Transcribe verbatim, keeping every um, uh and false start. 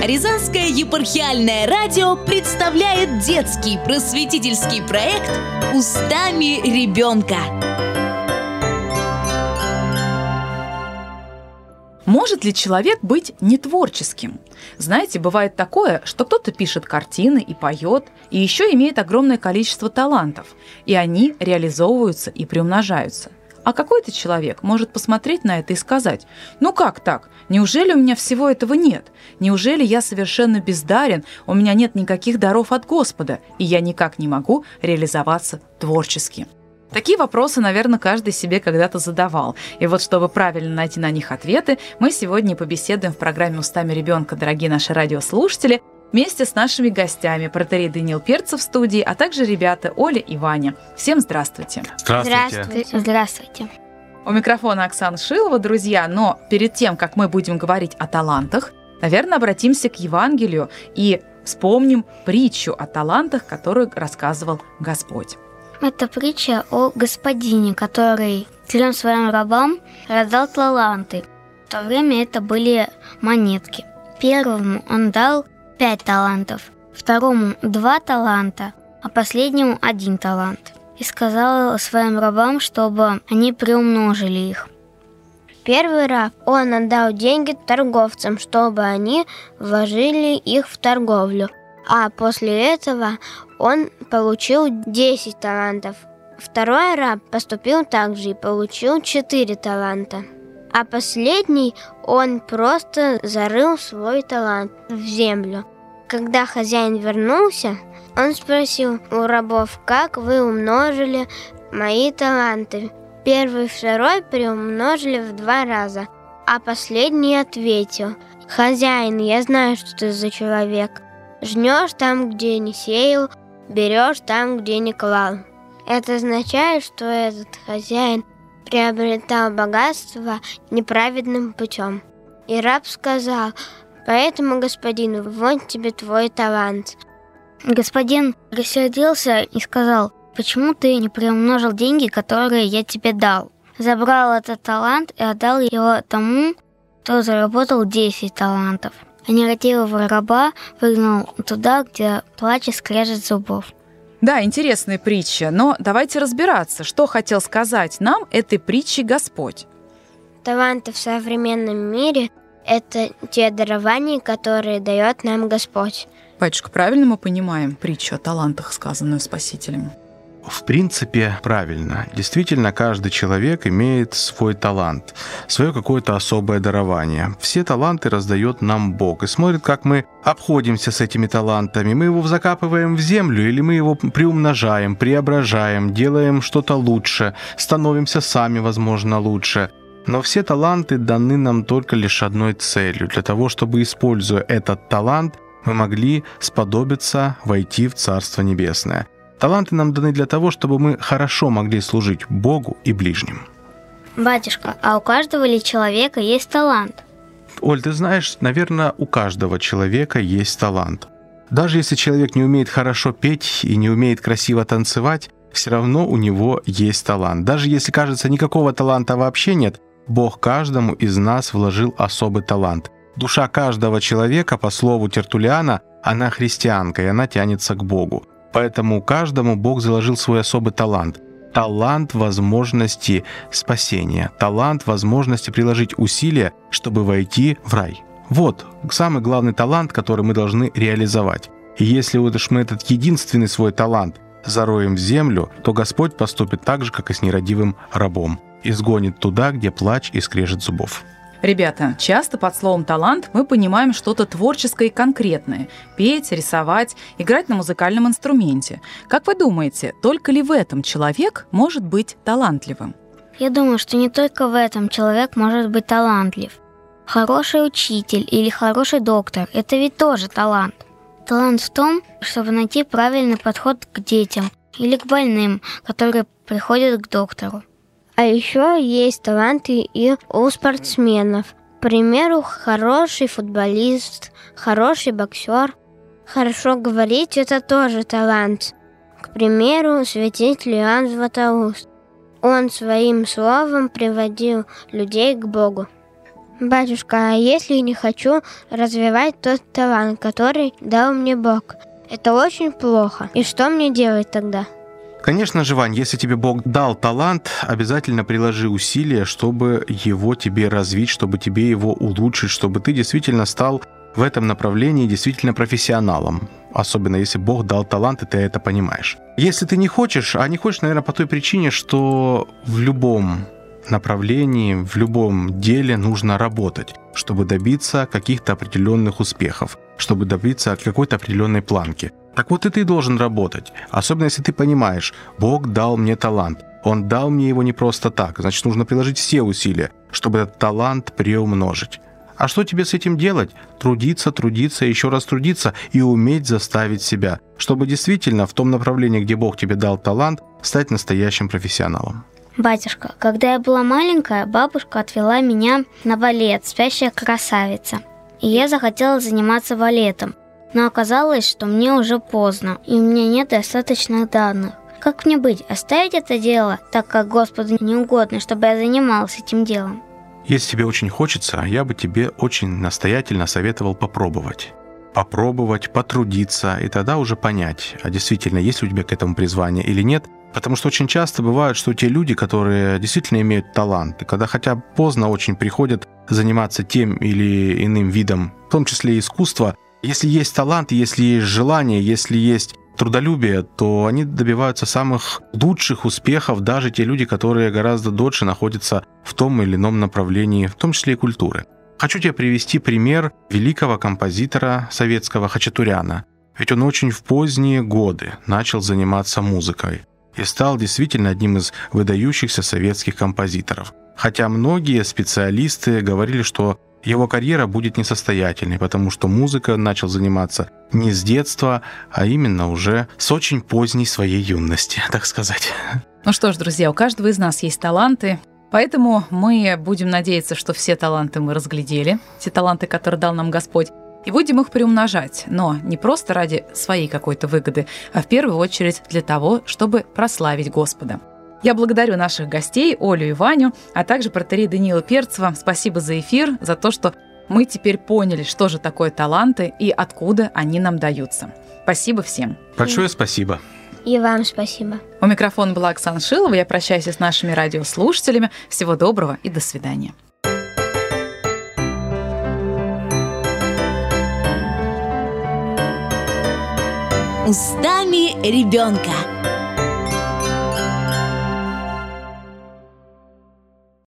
Рязанское епархиальное радио представляет детский просветительский проект «Устами ребенка». Может ли человек быть нетворческим? Знаете, бывает такое, что кто-то пишет картины и поет, и еще имеет огромное количество талантов, и они реализовываются и приумножаются. А какой-то человек может посмотреть на это и сказать: «Ну как так? Неужели у меня всего этого нет? Неужели я совершенно бездарен, у меня нет никаких даров от Господа, и я никак не могу реализоваться творчески?» Такие вопросы, наверное, каждый себе когда-то задавал. И вот, чтобы правильно найти на них ответы, мы сегодня побеседуем в программе «Устами ребенка», дорогие наши радиослушатели, вместе с нашими гостями, протоиерей Даниил Перцев в студии, а также ребята Оля и Ваня. Всем здравствуйте. Здравствуйте. Здравствуйте. Здравствуйте. У микрофона Оксана Шилова, друзья. Но перед тем, как мы будем говорить о талантах, наверное, обратимся к Евангелию и вспомним притчу о талантах, которую рассказывал Господь. Это притча о господине, который трем своим рабам раздал таланты. В то время это были монетки. Первому он дал пять талантов, второму два таланта, а последнему один талант. И сказал своим рабам, чтобы они приумножили их. Первый раб, он отдал деньги торговцам, чтобы они вложили их в торговлю. А после этого он получил десять талантов. Второй раб поступил так же и получил четыре таланта. А последний, он просто зарыл свой талант в землю. Когда хозяин вернулся, он спросил у рабов: «Как вы умножили мои таланты?» Первый и второй приумножили в два раза, а последний ответил: «Хозяин, я знаю, что ты за человек. Жнешь там, где не сеял, берешь там, где не клал». Это означает, что этот хозяин приобретал богатство неправедным путем. И раб сказал: «Поэтому, господин, вот тебе твой талант». Господин рассердился и сказал: «Почему ты не приумножил деньги, которые я тебе дал?» Забрал этот талант и отдал его тому, кто заработал десять талантов. А нерадивого раба выгнал туда, где плач и скрежет зубов. Да, интересная притча, но давайте разбираться, что хотел сказать нам этой притчей Господь. Таланты в современном мире – это те дарования, которые дает нам Господь. Батюшка, правильно мы понимаем притчу о талантах, сказанную Спасителем? В принципе, правильно. Действительно, каждый человек имеет свой талант, свое какое-то особое дарование. Все таланты раздает нам Бог и смотрит, как мы обходимся с этими талантами. Мы его закапываем в землю или мы его приумножаем, преображаем, делаем что-то лучше, становимся сами, возможно, лучше. Но все таланты даны нам только лишь одной целью, для того, чтобы, используя этот талант, мы могли сподобиться войти в Царство Небесное. Таланты нам даны для того, чтобы мы хорошо могли служить Богу и ближним. Батюшка, а у каждого ли человека есть талант? Оль, ты знаешь, наверное, у каждого человека есть талант. Даже если человек не умеет хорошо петь и не умеет красиво танцевать, все равно у него есть талант. Даже если, кажется, никакого таланта вообще нет, Бог каждому из нас вложил особый талант. Душа каждого человека, по слову Тертуллиана, она христианка, и она тянется к Богу. Поэтому каждому Бог заложил свой особый талант. Талант возможности спасения, талант возможности приложить усилия, чтобы войти в рай. Вот самый главный талант, который мы должны реализовать. И если вот уж мы этот единственный свой талант зароем в землю, то Господь поступит так же, как и с нерадивым рабом. Изгонит туда, где плач и скрежет зубов. Ребята, часто под словом «талант» мы понимаем что-то творческое и конкретное – петь, рисовать, играть на музыкальном инструменте. Как вы думаете, только ли в этом человек может быть талантливым? Я думаю, что не только в этом человек может быть талантлив. Хороший учитель или хороший доктор – это ведь тоже талант. Талант в том, чтобы найти правильный подход к детям или к больным, которые приходят к доктору. А еще есть таланты и у спортсменов. К примеру, хороший футболист, хороший боксер. Хорошо говорить – это тоже талант. К примеру, святитель Иоанн Златоуст. Он своим словом приводил людей к Богу. Батюшка, а если не хочу развивать тот талант, который дал мне Бог? Это очень плохо. И что мне делать тогда? Конечно же, Вань, если тебе Бог дал талант, обязательно приложи усилия, чтобы его тебе развить, чтобы тебе его улучшить, чтобы ты действительно стал в этом направлении действительно профессионалом. Особенно если Бог дал талант, и ты это понимаешь. Если ты не хочешь, а не хочешь, наверное, по той причине, что в любом направлении, в любом деле нужно работать, чтобы добиться каких-то определенных успехов, чтобы добиться какой-то определенной планки. Так вот и ты должен работать, особенно если ты понимаешь, Бог дал мне талант, Он дал мне его не просто так, значит, нужно приложить все усилия, чтобы этот талант приумножить. А что тебе с этим делать? Трудиться, трудиться, еще раз трудиться и уметь заставить себя, чтобы действительно в том направлении, где Бог тебе дал талант, стать настоящим профессионалом. Батюшка, когда я была маленькая, бабушка отвела меня на балет «Спящая красавица». И я захотела заниматься балетом. Но оказалось, что мне уже поздно, и у меня нет достаточных данных. Как мне быть? Оставить это дело, так как Господу не угодно, чтобы я занималась этим делом? Если тебе очень хочется, я бы тебе очень настоятельно советовал попробовать. Попробовать, потрудиться, и тогда уже понять, а действительно, есть ли у тебя к этому призвание или нет. Потому что очень часто бывает, что те люди, которые действительно имеют талант, и когда хотя бы поздно очень приходят заниматься тем или иным видом, в том числе искусства, если есть талант, если есть желание, если есть трудолюбие, то они добиваются самых лучших успехов, даже те люди, которые гораздо дольше находятся в том или ином направлении, в том числе и культуры. Хочу тебе привести пример великого композитора советского Хачатуряна. Ведь он очень в поздние годы начал заниматься музыкой и стал действительно одним из выдающихся советских композиторов. Хотя многие специалисты говорили, что его карьера будет несостоятельной, потому что музыкой он начал заниматься не с детства, а именно уже с очень поздней своей юности, так сказать. Ну что ж, друзья, у каждого из нас есть таланты, поэтому мы будем надеяться, что все таланты мы разглядели, те таланты, которые дал нам Господь, и будем их приумножать, но не просто ради своей какой-то выгоды, а в первую очередь для того, чтобы прославить Господа. Я благодарю наших гостей, Олю и Ваню, а также протоиерея Даниила Перцева. Спасибо за эфир, за то, что мы теперь поняли, что же такое таланты и откуда они нам даются. Спасибо всем. Большое спасибо. И вам спасибо. У микрофона была Оксана Шилова. Я прощаюсь с нашими радиослушателями. Всего доброго и до свидания. Устами ребенка.